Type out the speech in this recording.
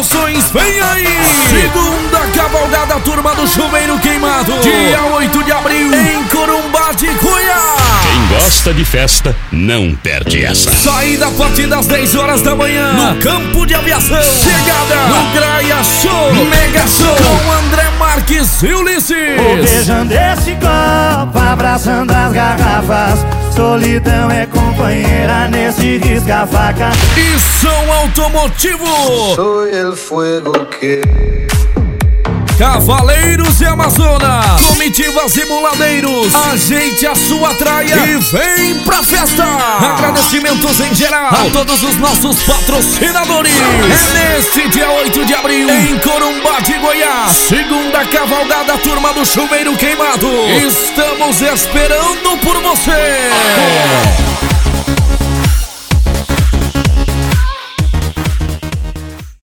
promoções vem aí! Segunda cavalgada Turma do Chuveiro Queimado, dia 8 de abril, em Corumbá de Goiás. Quem gosta de festa, não perde essa. Saída a partir das 10 horas da manhã, no campo de aviação. Chegada no Graia Show, Mega Show, com André Marques e Ulisses. Beijando esse copo, abraçando as garrafas. Solidão é companheira nesse risca-faca. E som automotivo. Soy el fuego que... Cavaleiros e Amazonas, comitivas e muladeiros, ajeite a sua traia e vem pra festa. Agradecimentos em geral a todos os nossos patrocinadores. É neste dia 8 de abril, em Corumbá de Goiás, segunda cavalgada Turma do Chuveiro Queimado. Estamos esperando por você.